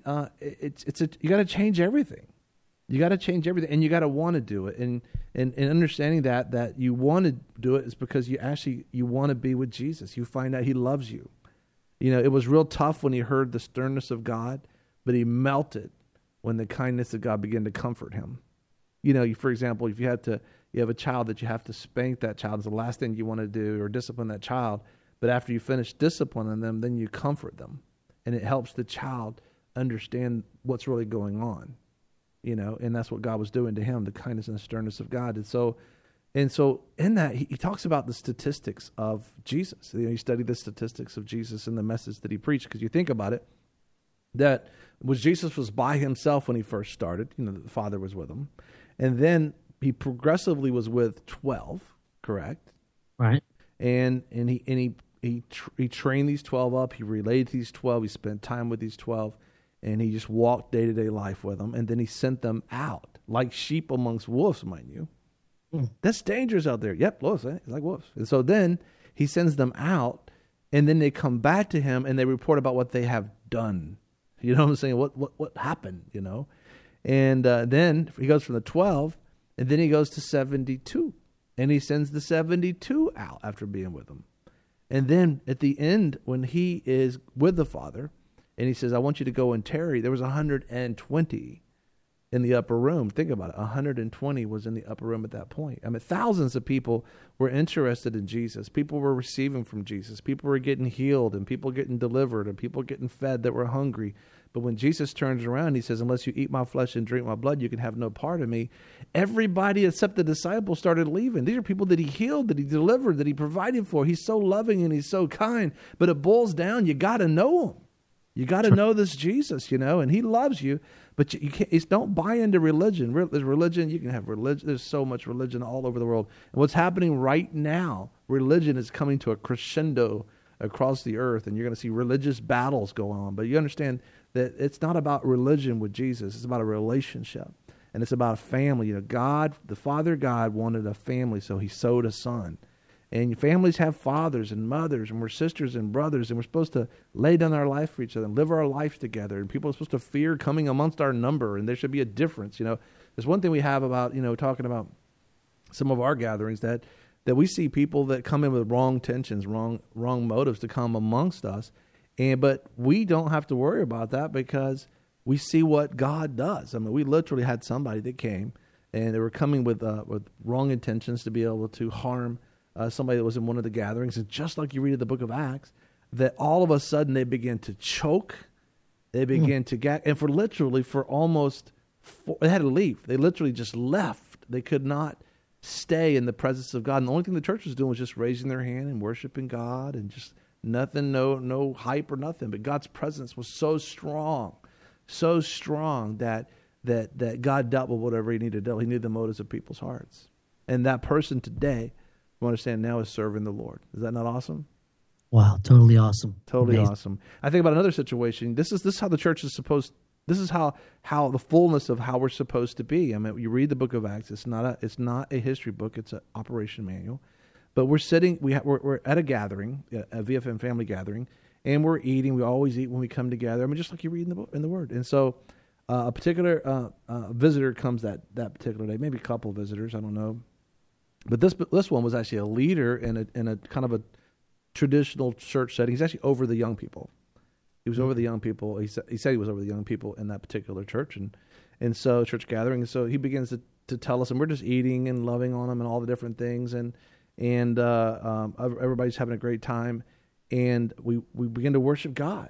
you got to change everything. You got to change everything, and you got to want to do it. And understanding that you want to do it is because you want to be with Jesus. You find out he loves you. It was real tough when he heard the sternness of God, but he melted when the kindness of God began to comfort him. For example, if you have a child that you have to spank that child, it's the last thing you want to do, or discipline that child. But after you finish disciplining them, then you comfort them, and it helps the child understand what's really going on. And that's what God was doing to him, the kindness and the sternness of God. And so in that, he talks about the statistics of Jesus. He studied the statistics of Jesus and the message that he preached, because you think about it, that Jesus was by himself when he first started. The Father was with him. And then he progressively was with 12, correct? Right. And he trained these 12 up. He relayed these 12. He spent time with these 12. And he just walked day-to-day life with them. And then he sent them out like sheep amongst wolves, mind you. That's dangerous out there. Yep, wolves, it's like wolves. And so then he sends them out, and then they come back to him and they report about what they have done. You know what I'm saying? What happened, you know? And then he goes from the 12, and then he goes to 72. And he sends the 72 out after being with them. And then at the end, when he is with the Father, and he says, I want you to go and tarry, there was 120 in the upper room. Think about it. 120 was in the upper room at that point. I mean, thousands of people were interested in Jesus. People were receiving from Jesus. People were getting healed, and people getting delivered, and people getting fed that were hungry. But when Jesus turns around, he says, unless you eat my flesh and drink my blood, you can have no part of me. Everybody except the disciples started leaving. These are people that he healed, that he delivered, that he provided for. He's so loving and he's so kind. But it boils down, you got to know him. You got to know this Jesus, you know, and he loves you. But you can't. Don't buy into religion. There's religion. You can have religion. There's so much religion all over the world. And what's happening right now, religion is coming to a crescendo across the earth, and you're going to see religious battles go on. But you understand that it's not about religion with Jesus. It's about a relationship, and it's about a family. You know, God, the Father God, wanted a family, so he sowed a son. And families have fathers and mothers, and we're sisters and brothers, and we're supposed to lay down our life for each other and live our life together. And people are supposed to fear coming amongst our number, and there should be a difference. You know, there's one thing we have about, you know, talking about some of our gatherings that we see people that come in with wrong intentions, wrong motives to come amongst us. But we don't have to worry about that because we see what God does. I mean, we literally had somebody that came, and they were coming with wrong intentions to be able to harm somebody that was in one of the gatherings. And just like you read in the book of Acts, that all of a sudden they began to choke, they began to gag, and for almost, they had to leave. They literally just left. They could not stay in the presence of God. And the only thing the church was doing was just raising their hand and worshiping God, and just nothing, no hype or nothing. But God's presence was so strong that God dealt with whatever he needed to do. He knew the motives of people's hearts. And that person today, you understand, now is serving the Lord. Is that not awesome? Wow, totally awesome. Totally awesome. I think about another situation. This is how the church is supposed. This is how the fullness of how we're supposed to be. I mean, you read the book of Acts. It's not a history book. It's an operation manual. But we're sitting. We're at a gathering, a VFM family gathering, and we're eating. We always eat when we come together. I mean, just like you read in the book, in the Word. And so, a particular visitor comes that particular day. Maybe a couple of visitors. I don't know. But this one was actually a leader in a kind of a traditional church setting. He's actually over the young people. He was over the young people. He said he was over the young people in that particular church, and so church gathering. And so he begins to tell us, and we're just eating and loving on him and all the different things, and everybody's having a great time, and we begin to worship God.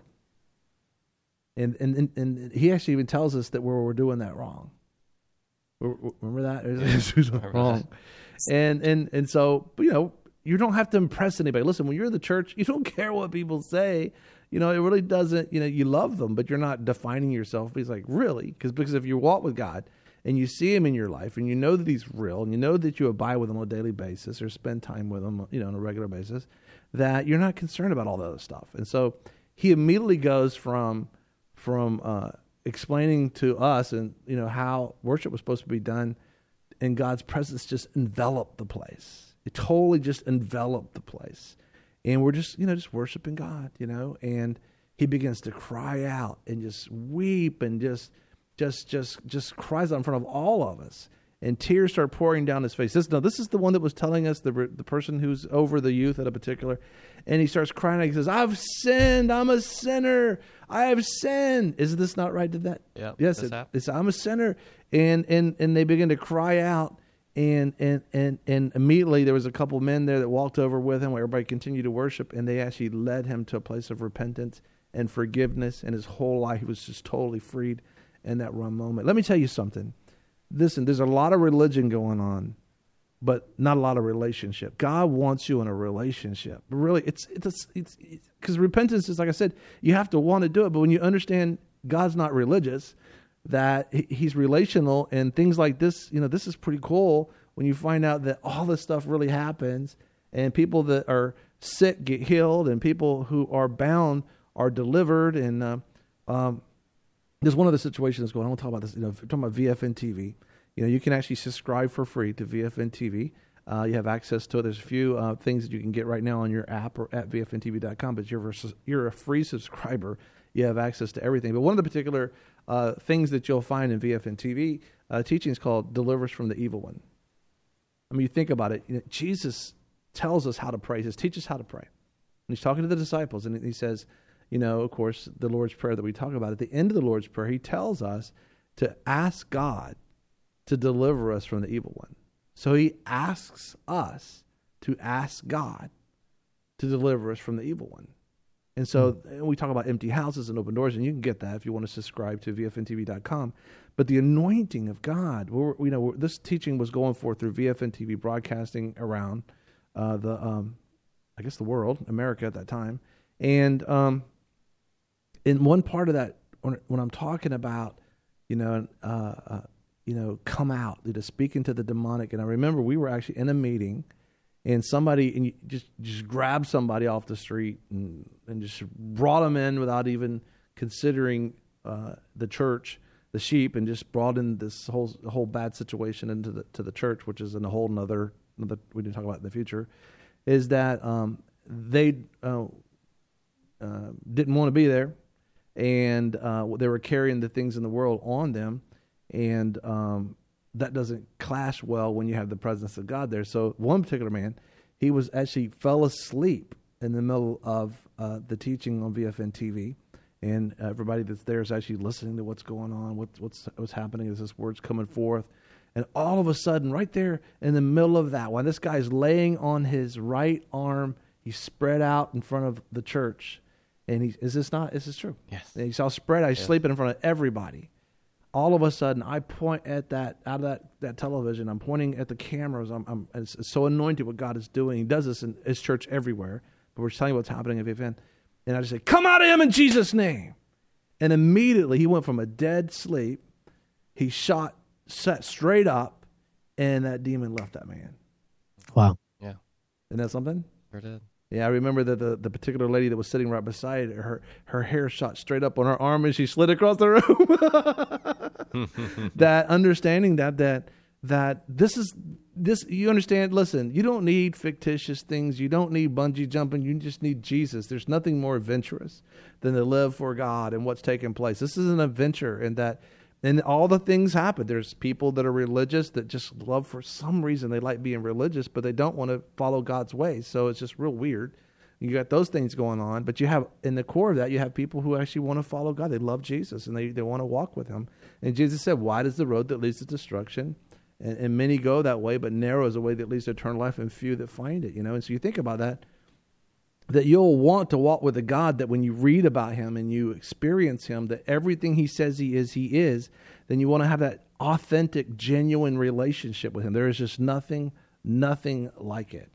And he actually even tells us that we're doing that wrong. Remember that? Remember wrong. And so, you know, you don't have to impress anybody. Listen, when you're in the church, you don't care what people say. You know, it really doesn't, you know, you love them, but you're not defining yourself. He's like, really? Because if you walk with God and you see him in your life and you know that he's real and you know that you abide with him on a daily basis or spend time with him, you know, on a regular basis, that you're not concerned about all that other stuff. And so he immediately goes from explaining to us and, you know, how worship was supposed to be done, and God's presence just enveloped the place. It totally just enveloped the place. And we're just, you know, just worshiping God, you know, and he begins to cry out and just weep and just cries out in front of all of us. And tears start pouring down his face. This is the one that was telling us, the person who's over the youth at a particular, and he starts crying out. He says, "I've sinned. I'm a sinner. I have sinned." Is this not right? Did that? Yeah. Yes. It's I'm a sinner. And they begin to cry out. And immediately there was a couple of men there that walked over with him, where everybody continued to worship, and they actually led him to a place of repentance and forgiveness, and his whole life was just totally freed in that one moment. Let me tell you something. Listen, there's a lot of religion going on, but not a lot of relationship. God wants you in a relationship. Really, it's because repentance is, like I said, you have to want to do it. But when you understand God's not religious, that he's relational, and things like this, you know, this is pretty cool when you find out that all this stuff really happens, and people that are sick get healed, and people who are bound are delivered. And there's one other situation that's going on. I want to talk about this. You know, if you're talking about VFN TV, you know, you can actually subscribe for free to VFN TV. You have access to it. There's a few things that you can get right now on your app or at VFNTV.com, but you're a free subscriber. You have access to everything. But one of the particular things that you'll find in VFNTV teaching is called Deliver Us from the Evil One. I mean, you think about it. You know, Jesus tells us how to pray. He says, teach us how to pray. And he's talking to the disciples, and he says, you know, of course, the Lord's Prayer that we talk about, at the end of the Lord's Prayer, he tells us to ask God to deliver us from the evil one. So he asks us to ask God to deliver us from the evil one. And so we talk about empty houses and open doors, and you can get that if you want to subscribe to VFNTV.com. But the anointing of God, this teaching was going forth through VFNTV broadcasting around the world, America at that time. And in one part of that, when I'm talking about, come out, speaking to the demonic. And I remember we were actually in a meeting, and you just grabbed somebody off the street and just brought them in without even considering the church, the sheep, and just brought in this whole bad situation into the church, which is in a whole another we didn't talk about in the future. Is that they didn't want to be there, and they were carrying the things in the world on them. And that doesn't clash well when you have the presence of God there. So one particular man, he was actually fell asleep in the middle of the teaching on VFN TV. And everybody that's there is actually listening to what's going on, what's happening as this word's coming forth. And all of a sudden, right there in the middle of that, while this guy's laying on his right arm, he's spread out in front of the church. And is this true? Yes. And he's all spread out, he's sleeping in front of everybody. All of a sudden, I point at that out of that television. I'm pointing at the cameras. It's so anointed what God is doing. He does this in His church everywhere. But we're just telling you what's happening at VFN. And I just say, "Come out of him in Jesus' name!" And immediately he went from a dead sleep. He sat straight up, and that demon left that man. Wow. Yeah. Isn't that something? Sure did. Yeah, I remember that the particular lady that was sitting right beside her hair shot straight up on her arm and she slid across the room. That understanding that this you understand, listen, you don't need fictitious things. You don't need bungee jumping. You just need Jesus. There's nothing more adventurous than to live for God and what's taking place. This is an adventure, and all the things happen. There's people that are religious that just love, for some reason, they like being religious, but they don't want to follow God's ways. So it's just real weird. You got those things going on, but you have, in the core of that, you have people who actually want to follow God. They love Jesus, and they want to walk with Him. And Jesus said, wide is the road that leads to destruction, and many go that way, but narrow is the way that leads to eternal life, and few that find it. And so you think about that you'll want to walk with a God that when you read about Him and you experience Him, that everything He says He is, then you want to have that authentic, genuine relationship with Him. There is just nothing like it.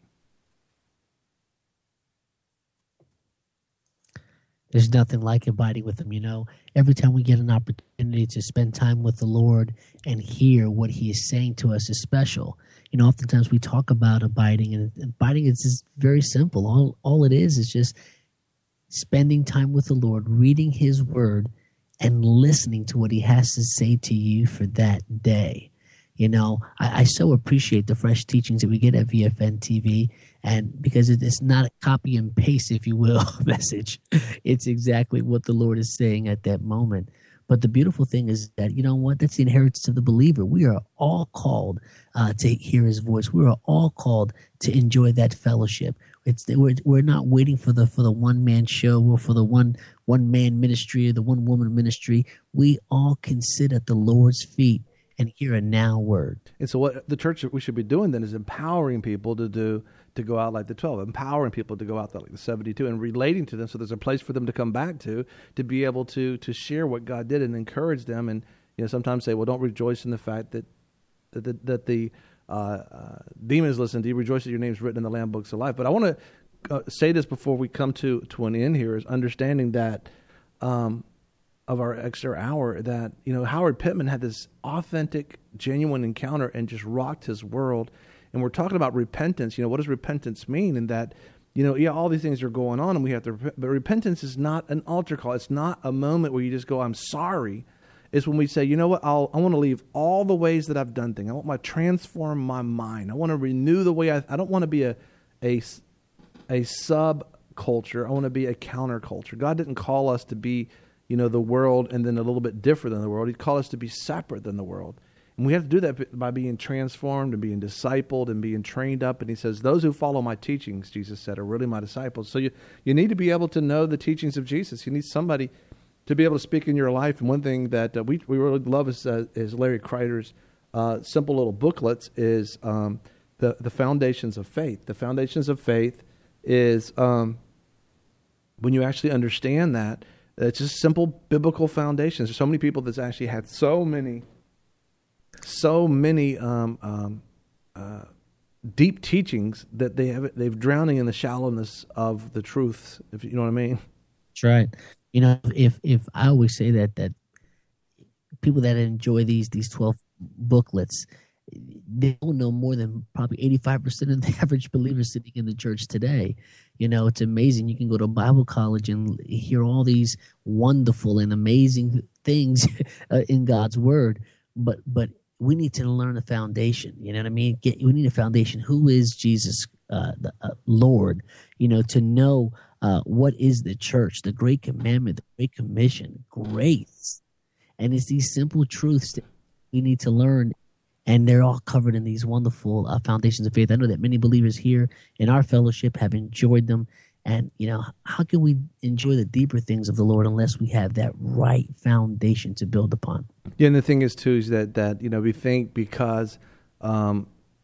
There's nothing like abiding with Him. Every time we get an opportunity to spend time with the Lord and hear what He is saying to us is special. Oftentimes we talk about abiding, and abiding is just very simple. All it is just spending time with the Lord, reading His Word, and listening to what He has to say to you for that day. I so appreciate the fresh teachings that we get at VFN TV, and because it's not a copy and paste, if you will, message. It's exactly what the Lord is saying at that moment. But the beautiful thing is that, that's the inheritance of the believer. We are all called to hear His voice. We are all called to enjoy that fellowship. We're not waiting for the one-man show or for the one-man ministry or the one-woman ministry. We all can sit at the Lord's feet and hear a now word. And so what the church we should be doing then is empowering people to go out like the 12, empowering people to go out like the 72, and relating to them, so there's a place for them to come back to be able to share what God did and encourage them. And sometimes say, well, don't rejoice in the fact that the demons listen to you. Rejoice that your name's written in the Lamb books of life. But I want to say this before we come to an end here, is understanding that of our extra hour, that Howard Pittman had this authentic, genuine encounter and just rocked his world. And we're talking about repentance. What does repentance mean? And that, all these things are going on and we have to repent. But repentance is not an altar call. It's not a moment where you just go, I'm sorry. is when we say, you know what, I want to leave all the ways that I've done things. I want to transform my mind. I want to renew the way I don't want to be a subculture. I want to be a counterculture. God didn't call us to be, the world and then a little bit different than the world. He called us to be separate than the world. And we have to do that by being transformed and being discipled and being trained up. And he says, those who follow my teachings, Jesus said, are really my disciples. So you need to be able to know the teachings of Jesus. You need somebody to be able to speak in your life. And one thing that we really love is Larry Kreider's simple little booklets is the Foundations of Faith. The Foundations of Faith is when you actually understand that, it's just simple biblical foundations. There's so many people that's actually had so many deep teachings that they've drowning in the shallowness of the truths, if you know what I mean. That's right. If I always say that people that enjoy these 12 booklets, they don't know more than probably 85% of the average believer sitting in the church today. It's amazing. You can go to Bible college and hear all these wonderful and amazing things in God's word, but we need to learn a foundation. You know what I mean? We need a foundation. Who is Jesus, the Lord? To know what is the church, the Great Commandment, the Great Commission, grace, and it's these simple truths that we need to learn. And they're all covered in these wonderful foundations of faith. I know that many believers here in our fellowship have enjoyed them. And, how can we enjoy the deeper things of the Lord unless we have that right foundation to build upon? Yeah, and the thing is, too, is that we think because we're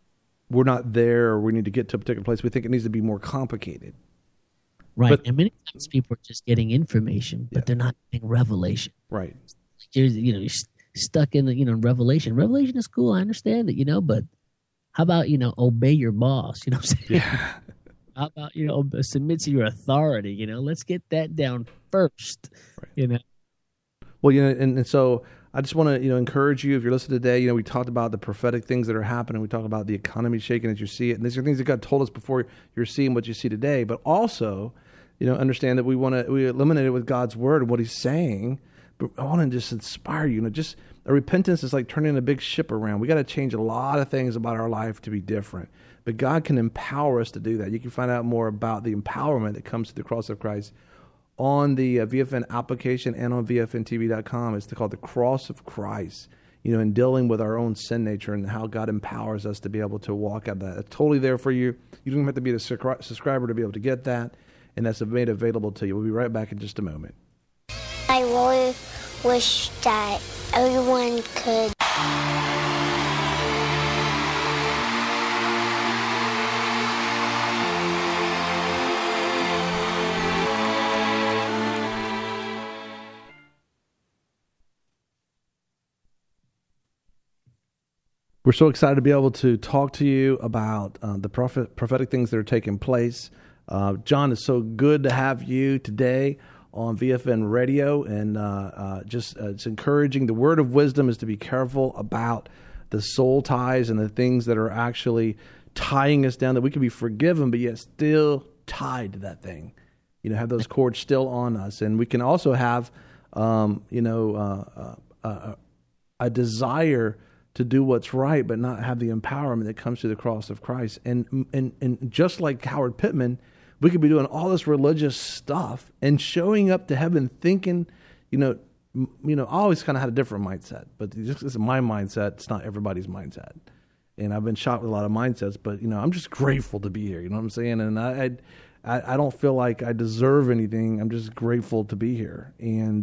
not there or we need to get to a particular place, we think it needs to be more complicated. Right. And many times people are just getting information, but they're not getting revelation. Right. You're stuck in Revelation. Revelation is cool. I understand it, but how about, obey your boss? You know what I'm saying? Yeah. How about, submit to your authority? Let's get that down first, Right. Well, and so I just want to, encourage you, if you're listening today, we talked about the prophetic things that are happening. We talked about the economy shaking as you see it. And these are things that God told us before you're seeing what you see today. But also, understand that we eliminate it with God's word and what he's saying. But I want to just inspire you. Just a repentance is like turning a big ship around. We got to change a lot of things about our life to be different. But God can empower us to do that. You can find out more about the empowerment that comes to the cross of Christ on the VFN application and on VFNTV.com. It's called the Cross of Christ, in dealing with our own sin nature and how God empowers us to be able to walk out that. It's totally there for you. You don't have to be a subscriber to be able to get that, and that's made available to you. We'll be right back in just a moment. I really wish that everyone could. We're so excited to be able to talk to you about the prophetic things that are taking place. John, it's so good to have you today on VFN Radio, and it's encouraging. The word of wisdom is to be careful about the soul ties and the things that are actually tying us down, that we can be forgiven, but yet still tied to that thing. Have those cords still on us. And we can also have, a desire to do what's right, but not have the empowerment that comes through the cross of Christ. And just like Howard Pittman, we could be doing all this religious stuff and showing up to heaven thinking, I always kind of had a different mindset, but this is my mindset. It's not everybody's mindset. And I've been shot with a lot of mindsets, but, I'm just grateful to be here. You know what I'm saying? And I don't feel like I deserve anything. I'm just grateful to be here.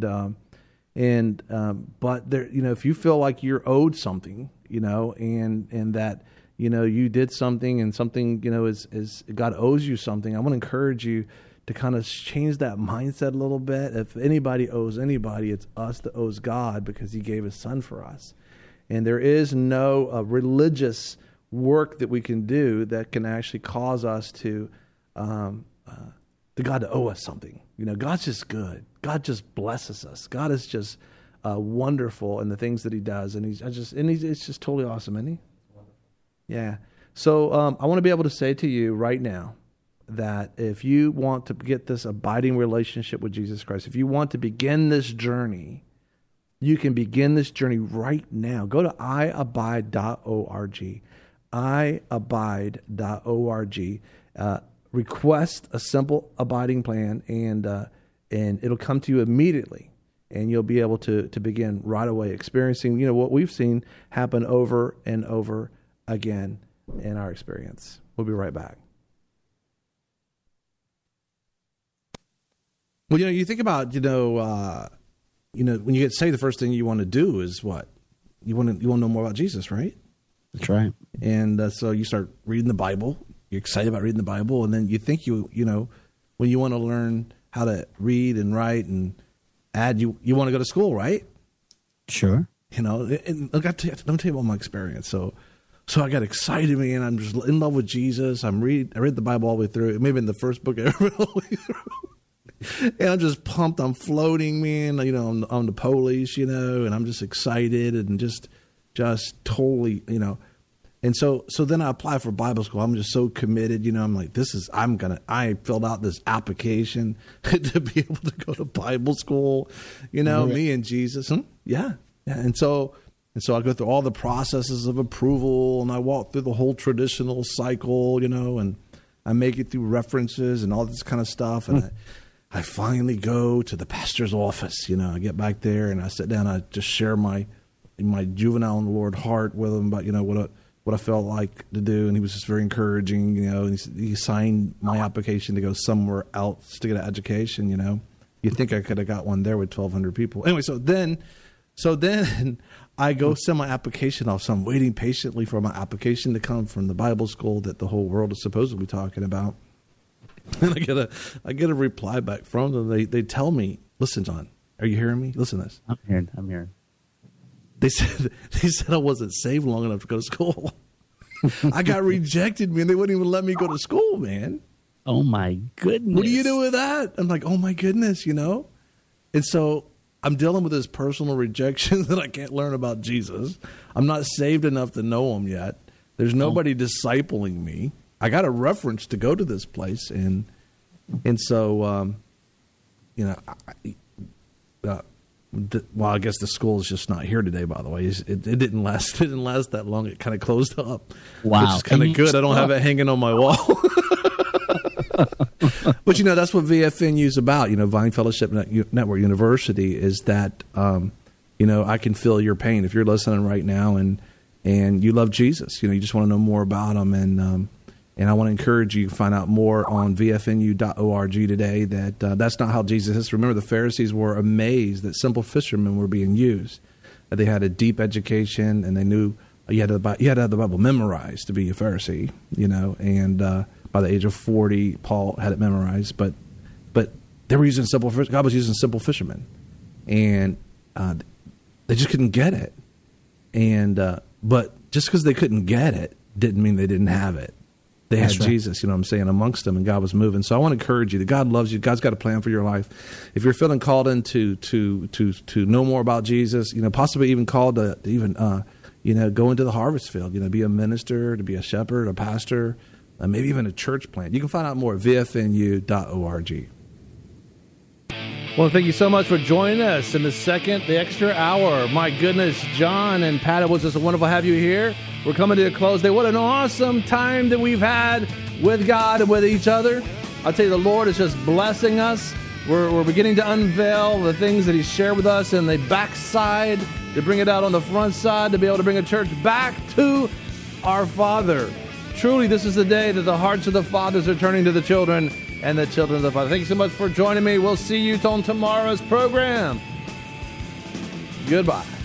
But there, if you feel like you're owed something, and that, you did something and something, is God owes you something, I want to encourage you to kind of change that mindset a little bit. If anybody owes anybody, it's us that owes God, because he gave his son for us. And there is no religious work that we can do that can actually cause us to God to owe us something. God's just good. God just blesses us. God is just wonderful in the things that he does, and it's just totally awesome, isn't he? Yeah. So I want to be able to say to you right now that if you want to get this abiding relationship with Jesus Christ, if you want to begin this journey You can begin this journey right now. Go to iabide.org. iabide.org. Request a simple abiding plan, and it'll come to you immediately. And you'll be able to begin right away experiencing, what we've seen happen over and over again in our experience. We'll be right back. Well, you think about, when you get saved, the first thing you want to do is what? You want to know more about Jesus, right? That's right. And so you start reading the Bible. You're excited about reading the Bible, and then you think when you want to learn how to read and write and add, you want to go to school, right? Sure. And let me tell you about my experience. So I got excited, man. I'm just in love with Jesus. I read the Bible all the way through. Maybe in the first book I ever read all the way through. And I'm just pumped. I'm floating, man. On the police, and I'm just excited and just totally, And so then I apply for Bible school. I'm just so committed, I'm like, I filled out this application to be able to go to Bible school, me and Jesus. Yeah. And so I go through all the processes of approval, and I walk through the whole traditional cycle, and I make it through references and all this kind of stuff. And I finally go to the pastor's office, I get back there and I sit down. I just share my juvenile in the Lord heart with him about, what I felt like to do. And he was just very encouraging, and he signed my application to go somewhere else to get an education, You think I could have got one there with 1,200 people. Anyway, so then I go send my application off. So I'm waiting patiently for my application to come from the Bible school that the whole world is supposedly talking about. And I get a reply back from them. They tell me, listen, John, are you hearing me? Listen to this. I'm hearing. They said I wasn't saved long enough to go to school. I got rejected, man. They wouldn't even let me go to school, man. Oh my goodness. What do you do with that? I'm like, oh my goodness, And so I'm dealing with this personal rejection that I can't learn about Jesus. I'm not saved enough to know him yet. There's nobody discipling me. I got a reference to go to this place, and so well, I guess the school is just not here today. By the way, it didn't last. It didn't last that long. It kind of closed up, wow, which is kind of good. I don't have it hanging on my wall. But that's what VFNU is about. Vine Fellowship Network University is that. I can feel your pain if you're listening right now, and you love Jesus. You just want to know more about him, and I want to encourage you to find out more on vfnu.org today. That's not how Jesus is. Remember, the Pharisees were amazed that simple fishermen were being used. That they had a deep education, and they knew you had to have the Bible memorized to be a Pharisee. And by the age of 40, Paul had it memorized. But they were using simple. God was using simple fishermen, and they just couldn't get it. And but just because they couldn't get it didn't mean they didn't have it. They had Jesus, amongst them, and God was moving. So I want to encourage you that God loves you. God's got a plan for your life. If you're feeling called in to know more about Jesus, possibly even called to even, go into the harvest field, be a minister, to be a shepherd, a pastor, maybe even a church plant. You can find out more at vfnu.org. Well, thank you so much for joining us in the extra hour. My goodness, John and Pat, it was just wonderful to have you here. We're coming to a close day. What an awesome time that we've had with God and with each other. I'll tell you, the Lord is just blessing us. We're beginning to unveil the things that He shared with us in the backside, to bring it out on the front side, to be able to bring a church back to our Father. Truly, this is the day that the hearts of the fathers are turning to the children, and the children of the Father. Thank you so much for joining me. We'll see you on tomorrow's program. Goodbye.